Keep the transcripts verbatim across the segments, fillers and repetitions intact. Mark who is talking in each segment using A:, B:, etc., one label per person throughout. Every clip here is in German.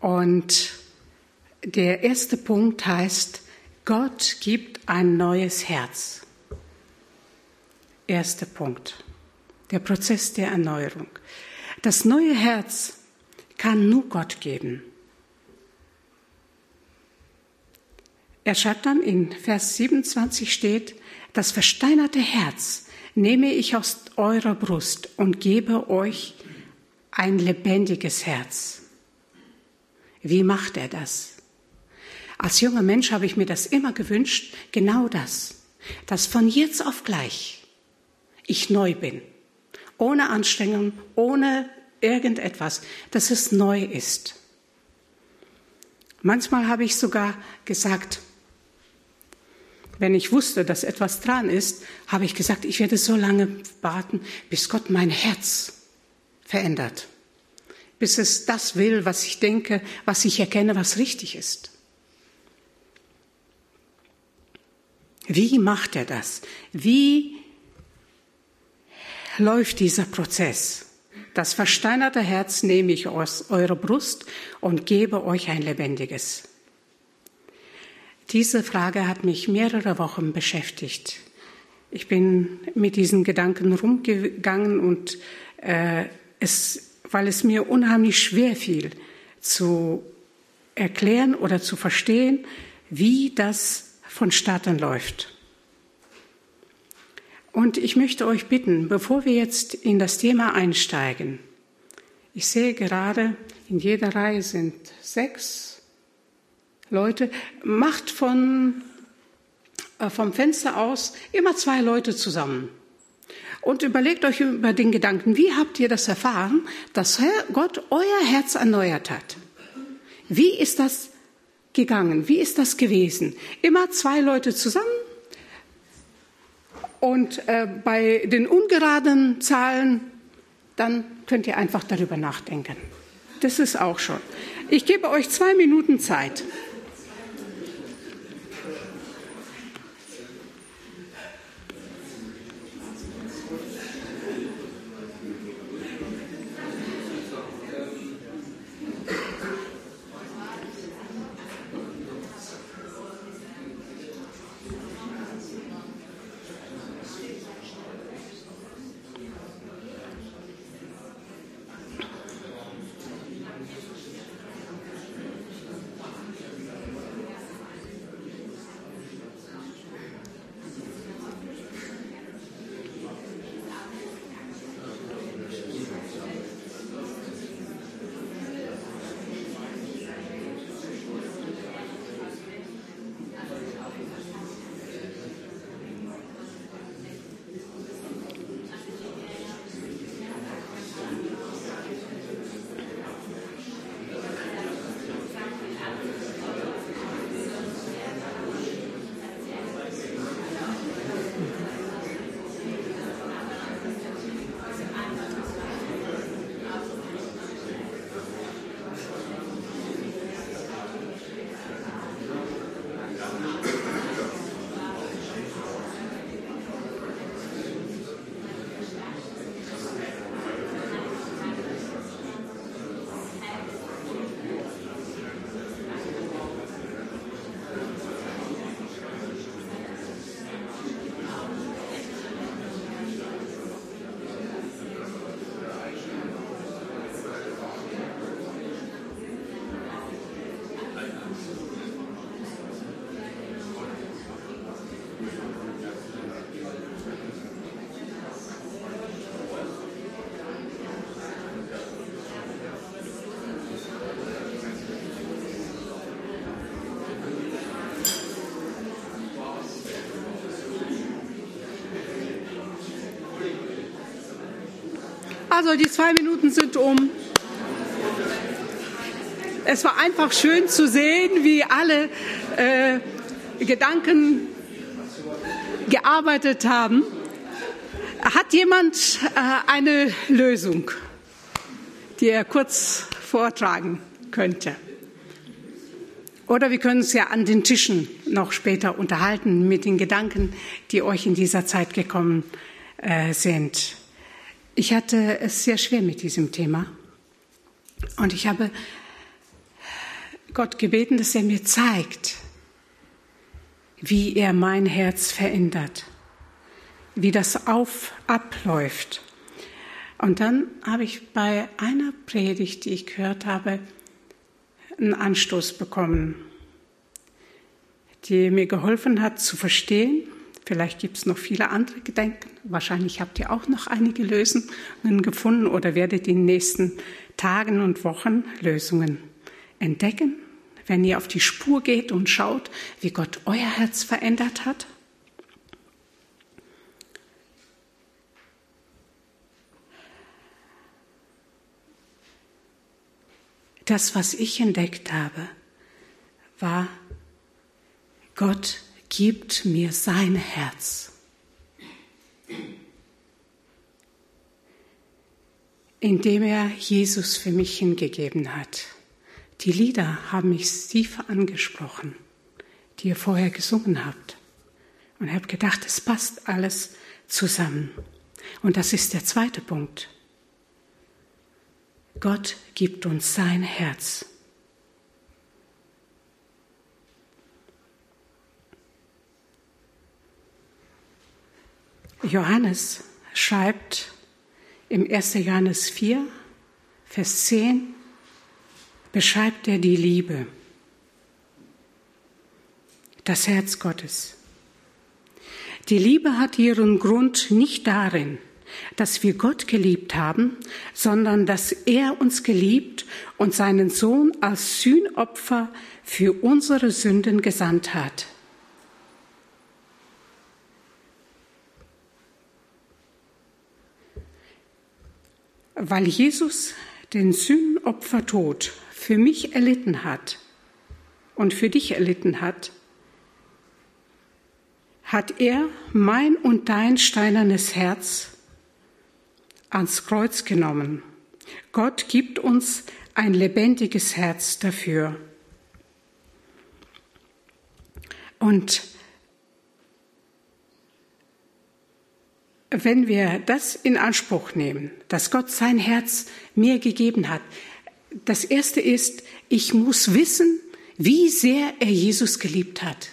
A: Und der erste Punkt heißt, Gott gibt ein neues Herz. Erster Punkt, der Prozess der Erneuerung. Das neue Herz kann nur Gott geben. Er schreibt dann, in Vers siebenundzwanzig steht, das versteinerte Herz nehme ich aus eurer Brust und gebe euch ein lebendiges Herz. Wie macht er das? Als junger Mensch habe ich mir das immer gewünscht, genau das, dass von jetzt auf gleich ich neu bin, ohne Anstrengung, ohne irgendetwas, dass es neu ist. Manchmal habe ich sogar gesagt, wenn ich wusste, dass etwas dran ist, habe ich gesagt, ich werde so lange warten, bis Gott mein Herz verändert, bis es das will, was ich denke, was ich erkenne, was richtig ist. Wie macht er das? Wie läuft dieser Prozess? Das versteinerte Herz nehme ich aus eurer Brust und gebe euch ein lebendiges. Diese Frage hat mich mehrere Wochen beschäftigt. Ich bin mit diesen Gedanken rumgegangen und äh, es, weil es mir unheimlich schwer fiel, zu erklären oder zu verstehen, wie das vonstatten läuft. Und ich möchte euch bitten, bevor wir jetzt in das Thema einsteigen, ich sehe gerade, in jeder Reihe sind sechs Leute, macht von, äh, vom Fenster aus immer zwei Leute zusammen. Und überlegt euch über den Gedanken, wie habt ihr das erfahren, dass Gott euer Herz erneuert hat? Wie ist das gegangen? Wie ist das gewesen? Immer zwei Leute zusammen? Und äh, bei den ungeraden Zahlen, dann könnt ihr einfach darüber nachdenken. Das ist auch schon. Ich gebe euch zwei Minuten Zeit. Also die zwei Minuten sind um. Es war einfach schön zu sehen, wie alle äh, Gedanken gearbeitet haben. Hat jemand äh, eine Lösung, die er kurz vortragen könnte? Oder wir können uns ja an den Tischen noch später unterhalten mit den Gedanken, die euch in dieser Zeit gekommen äh, sind. Ich hatte es sehr schwer mit diesem Thema und ich habe Gott gebeten, dass er mir zeigt, wie er mein Herz verändert, wie das auf, abläuft. Und dann habe ich bei einer Predigt, die ich gehört habe, einen Anstoß bekommen, die mir geholfen hat zu verstehen. Vielleicht gibt es noch viele andere Gedanken. Wahrscheinlich habt ihr auch noch einige Lösungen gefunden oder werdet in den nächsten Tagen und Wochen Lösungen entdecken, wenn ihr auf die Spur geht und schaut, wie Gott euer Herz verändert hat. Das, was ich entdeckt habe, war, Gott gibt mir sein Herz. Indem er Jesus für mich hingegeben hat. Die Lieder haben mich tief angesprochen, die ihr vorher gesungen habt. Und ich habe gedacht, es passt alles zusammen. Und das ist der zweite Punkt. Gott gibt uns sein Herz. Johannes schreibt im ersten Johannes vier, Vers zehn, beschreibt er die Liebe, das Herz Gottes. Die Liebe hat ihren Grund nicht darin, dass wir Gott geliebt haben, sondern dass er uns geliebt und seinen Sohn als Sühnopfer für unsere Sünden gesandt hat. Weil Jesus den Sühnopfertod für mich erlitten hat und für dich erlitten hat, hat er mein und dein steinernes Herz ans Kreuz genommen. Gott gibt uns ein lebendiges Herz dafür. Und wenn wir das in Anspruch nehmen, dass Gott sein Herz mir gegeben hat, das Erste ist, ich muss wissen, wie sehr er Jesus geliebt hat.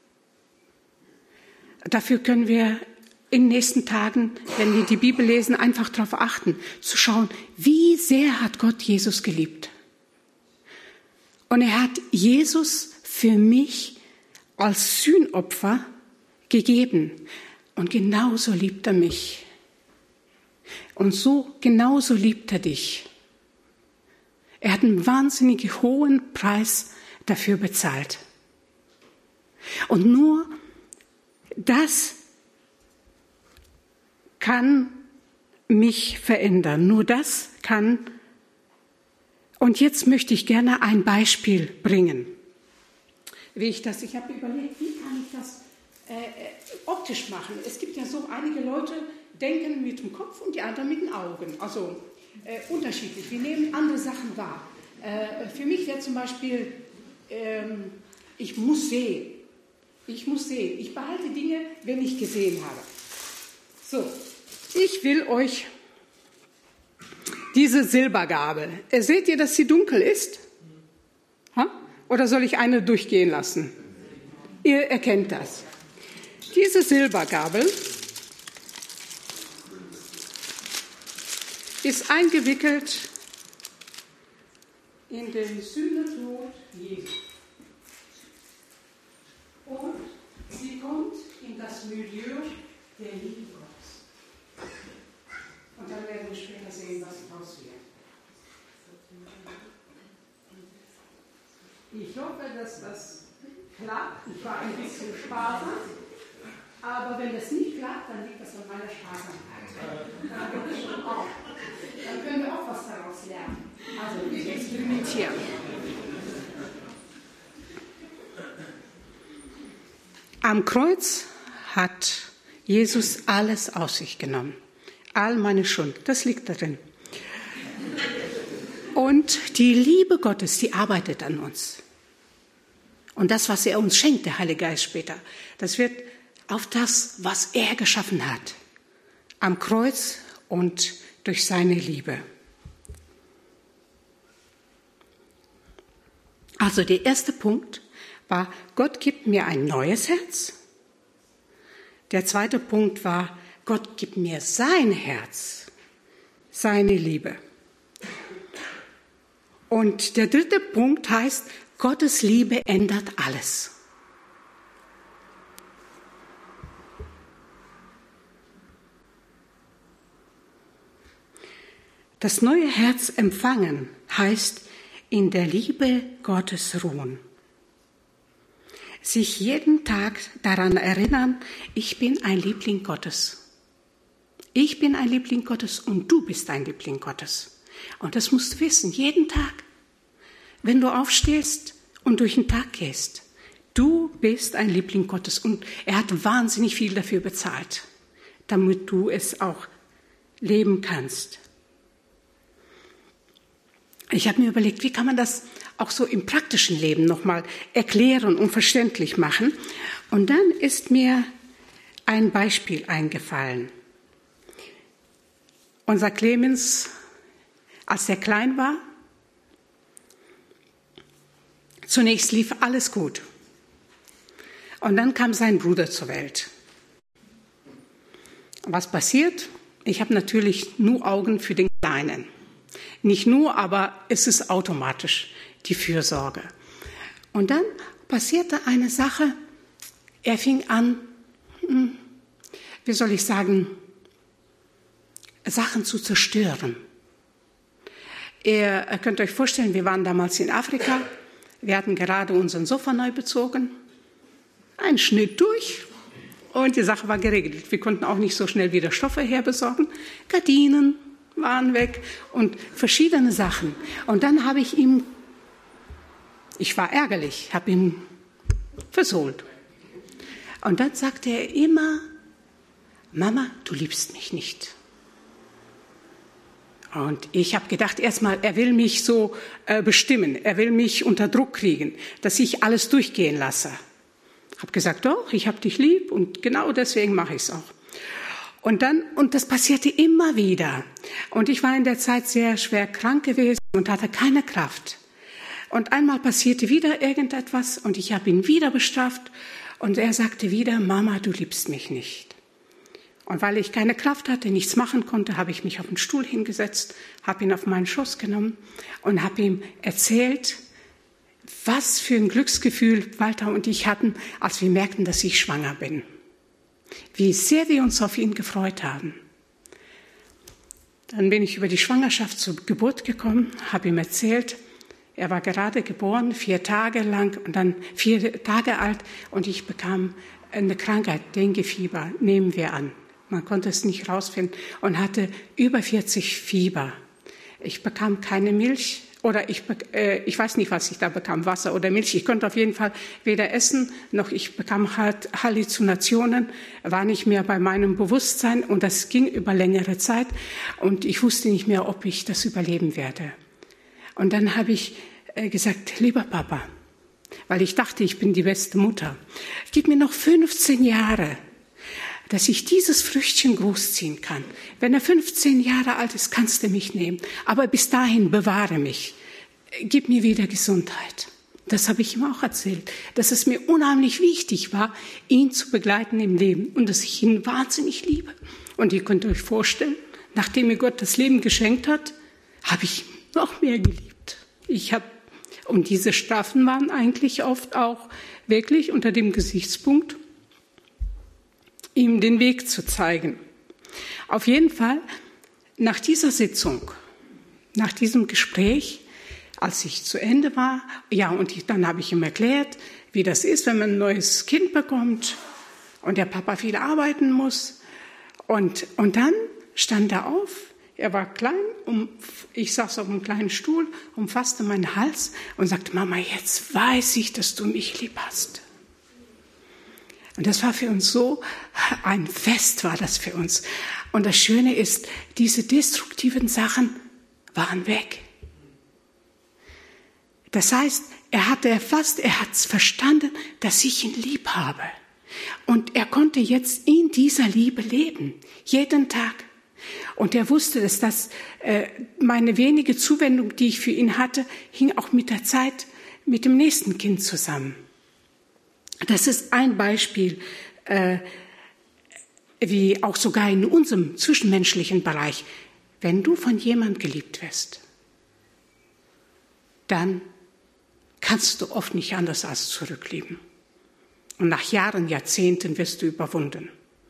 A: Dafür können wir in den nächsten Tagen, wenn wir die Bibel lesen, einfach darauf achten, zu schauen, wie sehr hat Gott Jesus geliebt. Und er hat Jesus für mich als Sühnopfer gegeben. Und genauso liebt er mich. Und so genauso liebt er dich. Er hat einen wahnsinnig hohen Preis dafür bezahlt. Und nur das kann mich verändern. Nur das kann. Und jetzt möchte ich gerne ein Beispiel bringen. Wie ich das, ich habe überlegt, wie kann ich das äh, optisch machen? Es gibt ja so einige Leute, denken mit dem Kopf und die anderen mit den Augen. Also äh, unterschiedlich. Wir nehmen andere Sachen wahr. Äh, für mich wäre zum Beispiel, äh, ich muss sehen. Ich muss sehen. Ich behalte Dinge, wenn ich gesehen habe. So, ich will euch diese Silbergabel. Äh, seht ihr, dass sie dunkel ist? Ha? Oder soll ich eine durchgehen lassen? Ihr erkennt das. Diese Silbergabel ist eingewickelt in den Sühnetod Jesu. Und sie kommt in das Milieu der Liebe Gottes. Und dann werden wir später sehen, was daraus wird. Ich hoffe, dass das klappt. Ich war ein bisschen sparsam. Aber wenn das nicht klappt, dann liegt das an meiner Sparsamkeit. Dann, ich schon auch. Dann können wir auch was daraus lernen. Also wir experimentieren. Am Kreuz hat Jesus alles auf sich genommen. All meine Schuld, das liegt darin. Und die Liebe Gottes, die arbeitet an uns. Und das, was er uns schenkt, der Heilige Geist später, das wird auf das, was er geschaffen hat, am Kreuz und durch seine Liebe. Also der erste Punkt war, Gott gibt mir ein neues Herz. Der zweite Punkt war, Gott gibt mir sein Herz, seine Liebe. Und der dritte Punkt heißt, Gottes Liebe ändert alles. Das neue Herz empfangen heißt, in der Liebe Gottes ruhen. Sich jeden Tag daran erinnern, ich bin ein Liebling Gottes. Ich bin ein Liebling Gottes und du bist ein Liebling Gottes. Und das musst du wissen, jeden Tag. Wenn du aufstehst und durch den Tag gehst, du bist ein Liebling Gottes und er hat wahnsinnig viel dafür bezahlt, damit du es auch leben kannst. Ich habe mir überlegt, wie kann man das auch so im praktischen Leben nochmal erklären und verständlich machen. Und dann ist mir ein Beispiel eingefallen. Unser Clemens, als er klein war, zunächst lief alles gut. Und dann kam sein Bruder zur Welt. Was passiert? Ich habe natürlich nur Augen für den Kleinen. Nicht nur, aber es ist automatisch die Fürsorge. Und dann passierte eine Sache. Er fing an, wie soll ich sagen, Sachen zu zerstören. Ihr könnt euch vorstellen, wir waren damals in Afrika. Wir hatten gerade unseren Sofa neu bezogen. Ein Schnitt durch und die Sache war geregelt. Wir konnten auch nicht so schnell wieder Stoffe herbesorgen. Gardinen waren weg und verschiedene Sachen. Und dann habe ich ihm, ich war ärgerlich, habe ihn versohlt. Und dann sagte er immer, Mama, du liebst mich nicht. Und ich habe gedacht, erstmal, er will mich so äh, bestimmen, er will mich unter Druck kriegen, dass ich alles durchgehen lasse. Ich habe gesagt, doch, ich habe dich lieb und genau deswegen mache ich es auch. Und dann, und das passierte immer wieder. Und ich war in der Zeit sehr schwer krank gewesen und hatte keine Kraft. Und einmal passierte wieder irgendetwas und ich habe ihn wieder bestraft. Und er sagte wieder, Mama, du liebst mich nicht. Und weil ich keine Kraft hatte, nichts machen konnte, habe ich mich auf den Stuhl hingesetzt, habe ihn auf meinen Schoß genommen und habe ihm erzählt, was für ein Glücksgefühl Walter und ich hatten, als wir merkten, dass ich schwanger bin. Wie sehr wir uns auf ihn gefreut haben. Dann bin ich über die Schwangerschaft zur Geburt gekommen, habe ihm erzählt, er war gerade geboren, vier Tage lang und dann vier Tage alt und ich bekam eine Krankheit, Dengue-Fieber, nehmen wir an. Man konnte es nicht rausfinden und hatte über vierzig Fieber. Ich bekam keine Milch oder ich, äh, ich weiß nicht, was ich da bekam, Wasser oder Milch. Ich konnte auf jeden Fall weder essen, noch ich bekam halt Halluzinationen, war nicht mehr bei meinem Bewusstsein und das ging über längere Zeit und ich wusste nicht mehr, ob ich das überleben werde. Und dann habe ich äh, gesagt, lieber Papa, weil ich dachte, ich bin die beste Mutter, gib mir noch fünfzehn Jahre, dass ich dieses Früchtchen großziehen kann. Wenn er fünfzehn Jahre alt ist, kannst du mich nehmen. Aber bis dahin bewahre mich. Gib mir wieder Gesundheit. Das habe ich ihm auch erzählt, dass es mir unheimlich wichtig war, ihn zu begleiten im Leben und dass ich ihn wahnsinnig liebe. Und ihr könnt euch vorstellen, nachdem mir Gott das Leben geschenkt hat, habe ich ihn noch mehr geliebt. Ich habe, und diese Strafen waren eigentlich oft auch wirklich unter dem Gesichtspunkt, ihm den Weg zu zeigen. Auf jeden Fall, nach dieser Sitzung, nach diesem Gespräch, als ich zu Ende war, ja, und ich, dann habe ich ihm erklärt, wie das ist, wenn man ein neues Kind bekommt und der Papa viel arbeiten muss. Und, und dann stand er auf, er war klein, um, ich saß auf einem kleinen Stuhl, umfasste meinen Hals und sagte, Mama, jetzt weiß ich, dass du mich lieb hast. Und das war für uns so, ein Fest war das für uns. Und das Schöne ist, diese destruktiven Sachen waren weg. Das heißt, er hatte erfasst, er hat es verstanden, dass ich ihn lieb habe. Und er konnte jetzt in dieser Liebe leben, jeden Tag. Und er wusste, dass das äh, meine wenige Zuwendung, die ich für ihn hatte, hing auch mit der Zeit mit dem nächsten Kind zusammen. Das ist ein Beispiel, äh, wie auch sogar in unserem zwischenmenschlichen Bereich. Wenn du von jemandem geliebt wirst, dann kannst du oft nicht anders als zurücklieben. Und nach Jahren, Jahrzehnten wirst du überwunden.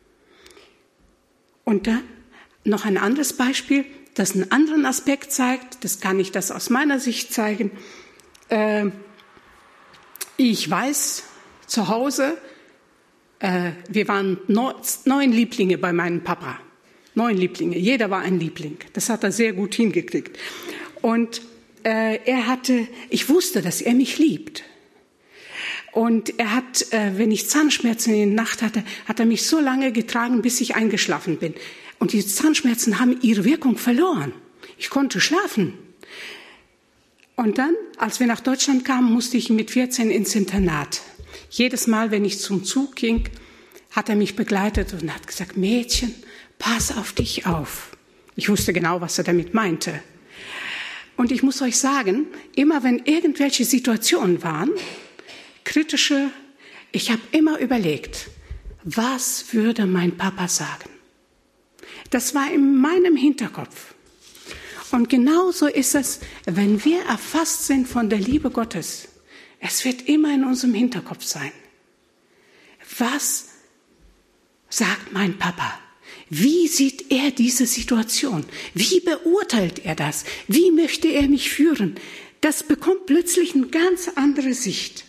A: Und dann noch ein anderes Beispiel, das einen anderen Aspekt zeigt. Das kann ich das aus meiner Sicht zeigen. Äh, ich weiß, zu Hause, äh, wir waren neun, neun Lieblinge bei meinem Papa. Neun Lieblinge. Jeder war ein Liebling. Das hat er sehr gut hingekriegt. Und äh, er hatte, ich wusste, dass er mich liebt. Und er hat, äh, wenn ich Zahnschmerzen in der Nacht hatte, hat er mich so lange getragen, bis ich eingeschlafen bin. Und die Zahnschmerzen haben ihre Wirkung verloren. Ich konnte schlafen. Und dann, als wir nach Deutschland kamen, musste ich mit vierzehn ins Internat. Jedes Mal, wenn ich zum Zug ging, hat er mich begleitet und hat gesagt, Mädchen, pass auf dich auf. Ich wusste genau, was er damit meinte. Und ich muss euch sagen, immer wenn irgendwelche Situationen waren, kritische, ich habe immer überlegt, was würde mein Papa sagen? Das war in meinem Hinterkopf. Und genauso ist es, wenn wir erfasst sind von der Liebe Gottes. Es wird immer in unserem Hinterkopf sein. Was sagt mein Papa? Wie sieht er diese Situation? Wie beurteilt er das? Wie möchte er mich führen? Das bekommt plötzlich eine ganz andere Sicht.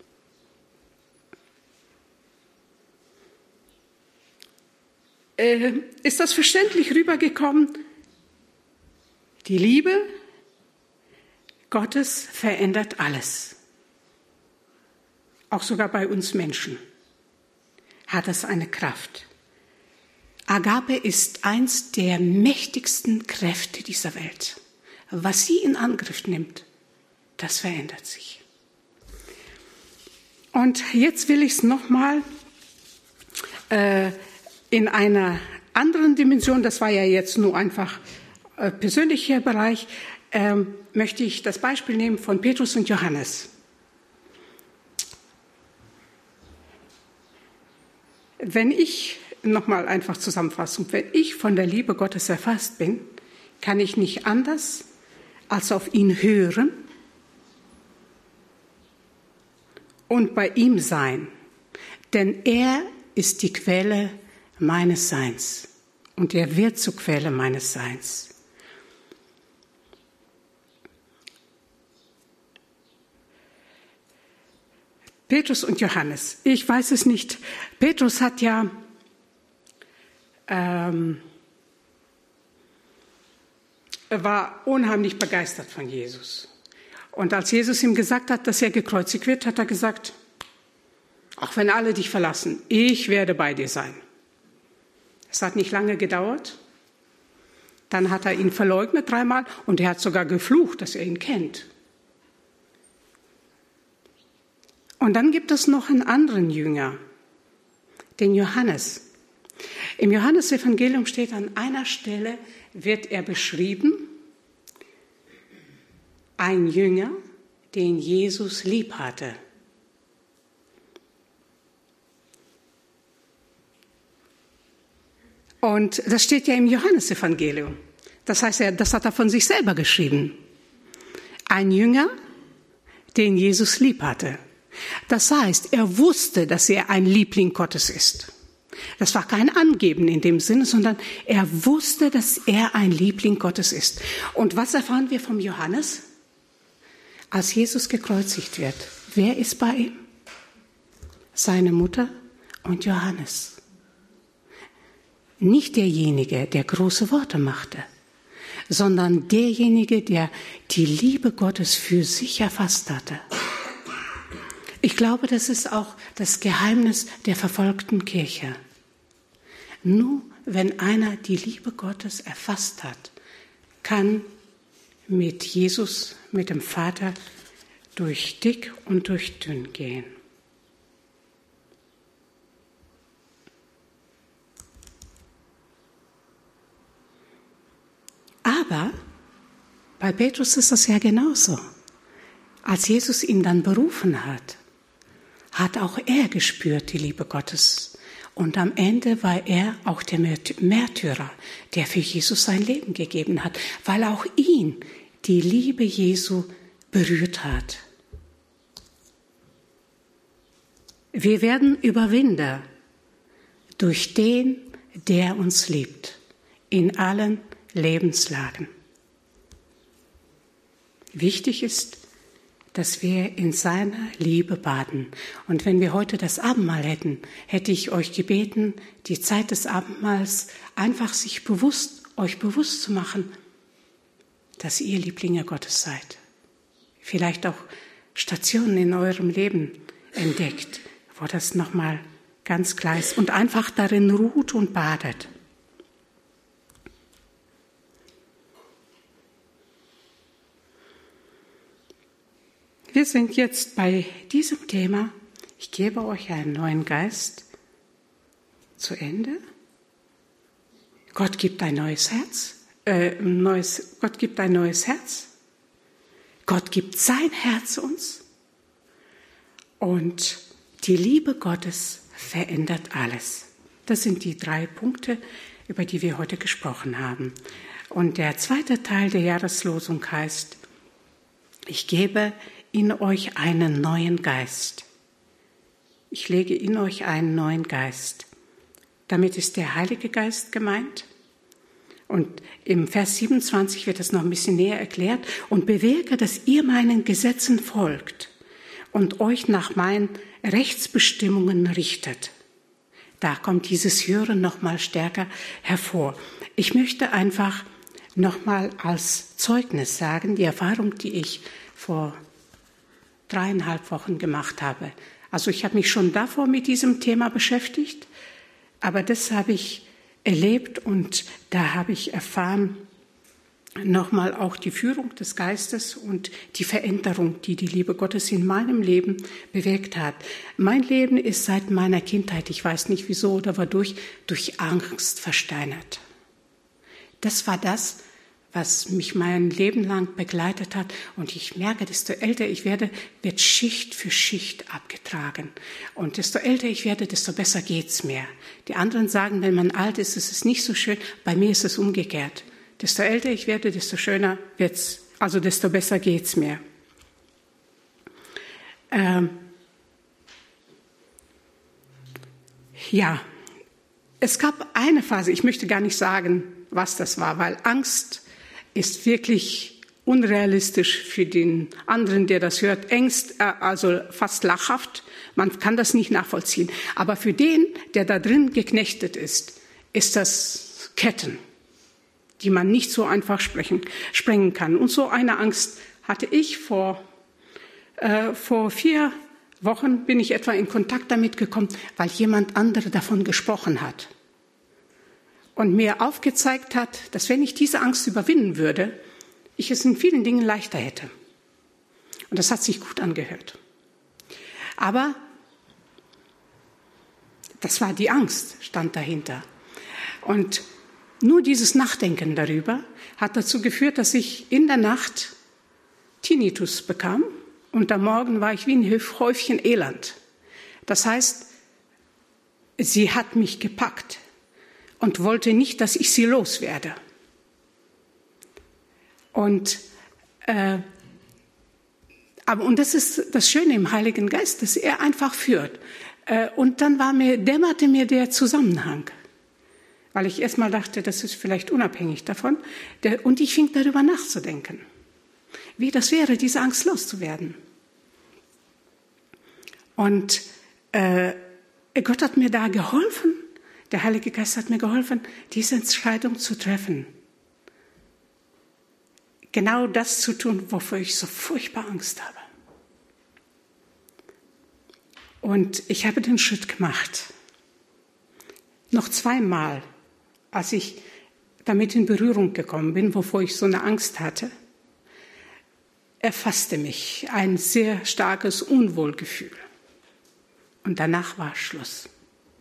A: Äh, ist das verständlich rübergekommen? Die Liebe Gottes verändert alles. Auch sogar bei uns Menschen hat es eine Kraft. Agape ist eins der mächtigsten Kräfte dieser Welt. Was sie in Angriff nimmt, das verändert sich. Und jetzt will ich es nochmal äh, in einer anderen Dimension, das war ja jetzt nur einfach äh, persönlicher Bereich, äh, möchte ich das Beispiel nehmen von Petrus und Johannes. Wenn ich, nochmal einfach Zusammenfassung, wenn ich von der Liebe Gottes erfasst bin, kann ich nicht anders als auf ihn hören und bei ihm sein. Denn er ist die Quelle meines Seins und er wird zur Quelle meines Seins. Petrus und Johannes, ich weiß es nicht. Petrus hat ja ähm, er war unheimlich begeistert von Jesus. Und als Jesus ihm gesagt hat, dass er gekreuzigt wird, hat er gesagt, auch wenn alle dich verlassen, ich werde bei dir sein. Es hat nicht lange gedauert. Dann hat er ihn verleugnet dreimal und er hat sogar geflucht, dass er ihn kennt. Und dann gibt es noch einen anderen Jünger, den Johannes. Im Johannesevangelium steht an einer Stelle, wird er beschrieben, ein Jünger, den Jesus lieb hatte. Und das steht ja im Johannesevangelium. Das heißt, er, das hat er von sich selber geschrieben. Ein Jünger, den Jesus lieb hatte. Das heißt, er wusste, dass er ein Liebling Gottes ist. Das war kein Angeben in dem Sinne, sondern er wusste, dass er ein Liebling Gottes ist. Und was erfahren wir vom Johannes? Als Jesus gekreuzigt wird, wer ist bei ihm? Seine Mutter und Johannes. Nicht derjenige, der große Worte machte, sondern derjenige, der die Liebe Gottes für sich erfasst hatte. Ich glaube, das ist auch das Geheimnis der verfolgten Kirche. Nur wenn einer die Liebe Gottes erfasst hat, kann mit Jesus, mit dem Vater, durch dick und durch dünn gehen. Aber bei Petrus ist das ja genauso. als Jesus ihn dann berufen hat, hat auch er gespürt die Liebe Gottes. Und am Ende war er auch der Märtyrer, der für Jesus sein Leben gegeben hat, weil auch ihn die Liebe Jesu berührt hat. Wir werden Überwinder durch den, der uns liebt, in allen Lebenslagen. Wichtig ist, dass wir in seiner Liebe baden. Und wenn wir heute das Abendmahl hätten, hätte ich euch gebeten, die Zeit des Abendmahls einfach sich bewusst, euch bewusst zu machen, dass ihr Lieblinge Gottes seid. Vielleicht auch Stationen in eurem Leben entdeckt, wo das nochmal ganz klar ist und einfach darin ruht und badet. Wir sind jetzt bei diesem Thema, ich gebe euch einen neuen Geist, zu Ende. Gott gibt ein neues Herz, äh, neues, Gott gibt ein neues Herz. Gott gibt sein Herz uns. Und die Liebe Gottes verändert alles. Das sind die drei Punkte, über die wir heute gesprochen haben. Und der zweite Teil der Jahreslosung heißt, ich gebe in euch einen neuen Geist. Ich lege in euch einen neuen Geist. Damit ist der Heilige Geist gemeint. Und im Vers siebenundzwanzig wird das noch ein bisschen näher erklärt. Und bewirke, dass ihr meinen Gesetzen folgt und euch nach meinen Rechtsbestimmungen richtet. Da kommt dieses Hören noch mal stärker hervor. Ich möchte einfach noch mal als Zeugnis sagen, die Erfahrung, die ich vor dreieinhalb Wochen gemacht habe. Also ich habe mich schon davor mit diesem Thema beschäftigt, aber das habe ich erlebt und da habe ich erfahren, nochmal auch die Führung des Geistes und die Veränderung, die die Liebe Gottes in meinem Leben bewirkt hat. Mein Leben ist seit meiner Kindheit, ich weiß nicht wieso oder wodurch, durch Angst versteinert. Das war das, was mich mein Leben lang begleitet hat. Und ich merke, desto älter ich werde, wird Schicht für Schicht abgetragen. Und desto älter ich werde, desto besser geht's mir. Die anderen sagen, wenn man alt ist, ist es nicht so schön. Bei mir ist es umgekehrt. Desto älter ich werde, desto schöner wird's, also desto besser geht's mir. Ähm ja, es gab eine Phase, ich möchte gar nicht sagen, was das war, weil Angst ist wirklich unrealistisch für den anderen, der das hört, Ängst, also fast lachhaft. Man kann das nicht nachvollziehen. Aber für den, der da drin geknechtet ist, ist das Ketten, die man nicht so einfach sprechen, sprengen kann. Und so eine Angst hatte ich vor, äh, vor vier Wochen bin ich etwa in Kontakt damit gekommen, weil jemand andere davon gesprochen hat. Und mir aufgezeigt hat, dass wenn ich diese Angst überwinden würde, ich es in vielen Dingen leichter hätte. Und das hat sich gut angehört. Aber das war die Angst, stand dahinter. Und nur dieses Nachdenken darüber hat dazu geführt, dass ich in der Nacht Tinnitus bekam und am Morgen war ich wie ein Häufchen Elend. Das heißt, sie hat mich gepackt und wollte nicht, dass ich sie loswerde. Und, äh, aber, und das ist das Schöne im Heiligen Geist, dass er einfach führt. Äh, und dann war mir, dämmerte mir der Zusammenhang. Weil ich erst mal dachte, das ist vielleicht unabhängig davon. Der, und ich fing darüber nachzudenken, wie das wäre, diese Angst loszuwerden. Und äh, Gott hat mir da geholfen, der Heilige Geist hat mir geholfen, diese Entscheidung zu treffen. Genau das zu tun, wovor ich so furchtbar Angst habe. Und ich habe den Schritt gemacht. Noch zweimal, als ich damit in Berührung gekommen bin, wovor ich so eine Angst hatte, erfasste mich ein sehr starkes Unwohlgefühl. Und danach war Schluss.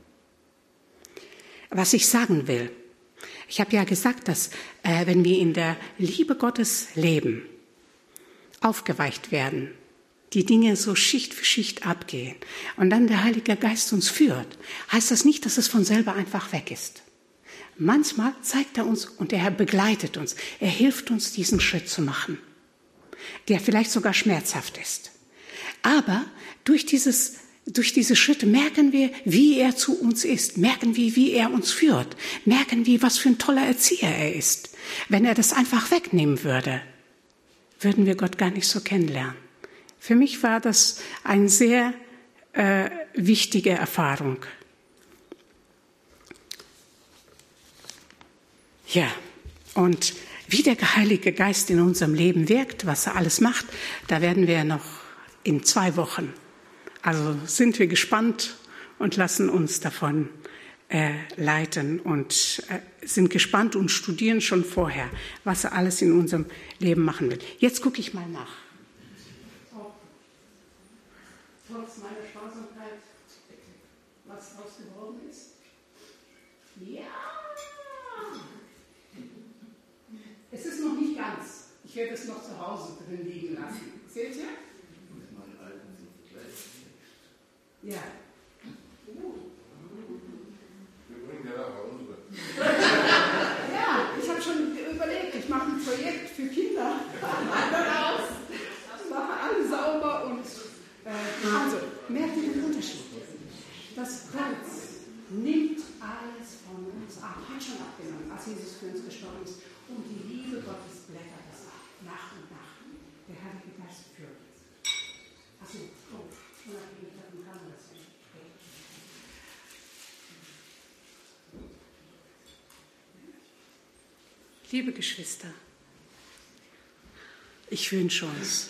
A: Was ich sagen will, ich habe ja gesagt, dass äh, wenn wir in der Liebe Gottes leben, aufgeweicht werden, die Dinge so Schicht für Schicht abgehen und dann der Heilige Geist uns führt, heißt das nicht, dass es von selber einfach weg ist. Manchmal zeigt er uns und er begleitet uns. Er hilft uns, diesen Schritt zu machen, der vielleicht sogar schmerzhaft ist. Aber durch dieses, durch diese Schritte merken wir, wie er zu uns ist, merken wir, wie er uns führt, merken wir, was für ein toller Erzieher er ist. Wenn er das einfach wegnehmen würde, würden wir Gott gar nicht so kennenlernen. Für mich war das eine sehr äh, wichtige Erfahrung. Ja, und wie der Heilige Geist in unserem Leben wirkt, was er alles macht, da werden wir noch in zwei Wochen. Also sind wir gespannt und lassen uns davon äh, leiten und äh, sind gespannt und studieren schon vorher, was er alles in unserem Leben machen will. Jetzt gucke ich mal nach. Trotz meiner Sparsamkeit, was draus geworden ist? Ja! Es ist noch nicht ganz. Ich werde es noch zu Hause drin liegen lassen. Seht ihr? Ja.
B: Wir bringen ja nachher unsere.
A: Ja, ich habe schon überlegt, ich mache ein Projekt für Kinder daraus. Ich mache alles sauber und äh, also, merkt ihr den Unterschied? Das Kreuz nimmt alles von uns ab, hat schon abgenommen, als Jesus für uns gestorben ist. Und die Liebe Gottes blättert das ab, nach und nach. Der Heilige Geist führt es. Achso, oh, unabhängig davon kann man das nicht. Liebe Geschwister, ich wünsche uns,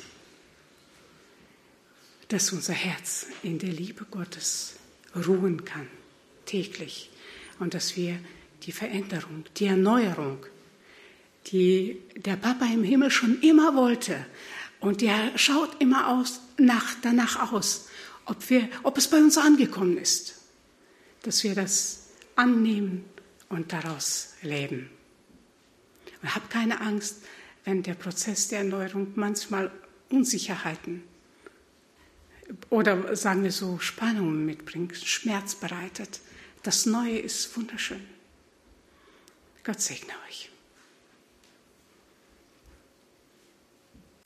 A: dass unser Herz in der Liebe Gottes ruhen kann, täglich. Und dass wir die Veränderung, die Erneuerung, die der Papa im Himmel schon immer wollte, und der schaut immer aus, nach, danach aus, ob, wir, ob es bei uns angekommen ist, dass wir das annehmen und daraus leben. Und hab keine Angst, wenn der Prozess der Erneuerung manchmal Unsicherheiten oder sagen wir so Spannungen mitbringt, Schmerz bereitet. Das Neue ist wunderschön. Gott segne euch.